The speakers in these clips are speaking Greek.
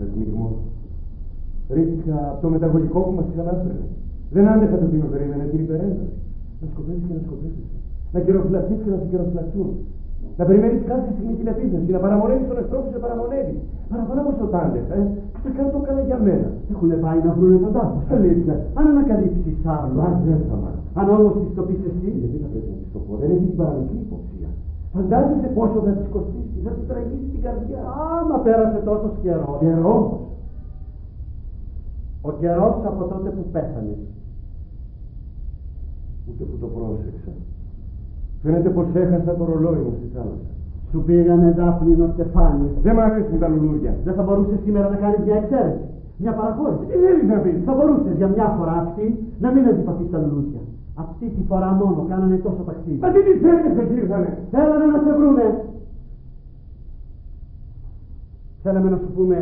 πνιγμό. Ρίχτηκα από το μεταγωγικό που μας ξανάφερε. Δεν άντεχα το τι με περίμενε, την υπερένταση. Να σκοπεύεις και να σκοπεύεις. Να καιροφυλαχθείς και να σε καιροφυλαχθούν. Να περιμένεις κάθε στιγμή την επίθεση, να παραμονεύεις τον εχθρό που σε παραμονεύει. Παραπάνω από όσο τ' άντεχα, και καν το έκανα για μένα. Έχουνε πάει να βρουνε τον τάφο. Αλήθεια. Αν ανακαλύψεις άλλο. Δεν θα μάθει. Αν όμως της το πεις εσύ. Γιατί θα πρέπει να της το πω, δεν έχει την παραμικρή υποψία. Φαντάζεσαι πόσο θα της κοστίσει, θα της τραγίσει την καρδιά. Άμα πέρασε τόσο καιρό. Καιρό. Ο καιρός από τότε που πέθανε. Ούτε που το πρόσεξα. Φαίνεται πως έχασα το ρολόι μου στη θάλασσα. Σου πήγανε Δάφνινο Στεφάνι. Δεν μ' αρέσουν τα λουλούδια. Δεν θα μπορούσες σήμερα να κάνεις μια εξαίρεση, μια παραχώρηση. Τι θέλεις να πεις? Θα μπορούσες για μια φορά αυτή να μην αντιπαθείς τα λουλούδια. Αυτή τη φορά μόνο κάνανε τόσο ταξίδι. Μα τι τις θέλεις πως ήρθανε? Θέλανε να σε βρούνε. Θέλαμε να σου πούμε.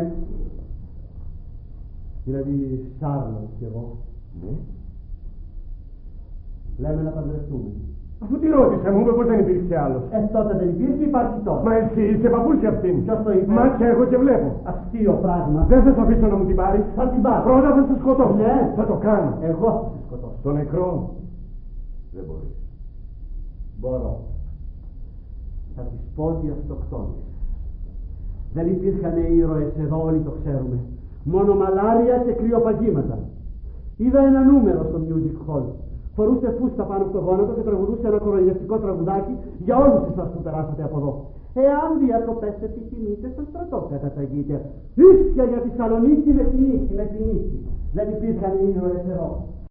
Δηλαδή Σάρλο και εγώ. Ναι. Λέμε να παντρευτούμε. Αφού τη ρώτησα, μου είπε πως δεν υπήρξε άλλος. Τότε δεν υπήρχε, υπάρχει τώρα. Μα εσύ είσαι παππούσια αυτήν. Ποιος το είπε? Μάτια έχω και βλέπω. Αστείο πράγμα. Δεν θα σε αφήσω να μου την πάρεις. Θα την πάρω. Πρώτα θα σε σκοτώσω. Ναι. Θα το κάνω. Εγώ θα σε σκοτώσω. Το νεκρό. Δεν μπορείς. Μπορώ. Θα της πω ότι αυτοκτόνησε. Δεν υπήρχαν ήρωες εδώ, όλοι το ξέρουμε. Μόνο μαλάρια και κρυοπαγήματα. Είδα ένα νούμερο στο Music Hall. Φορούσε φούστα πάνω από το γόνατο και τραγουδούσε ένα κοροϊδευτικό τραγουδάκι για όλους εσάς που περάσατε από εδώ. Εάν διακοπές επιθυμείτε, στο στρατό καταταγείτε. Ίσια για τη Θεσσαλονίκη με τη νίκη, με τη νίκη. Δεν υπήρχαν ήρωες εδώ.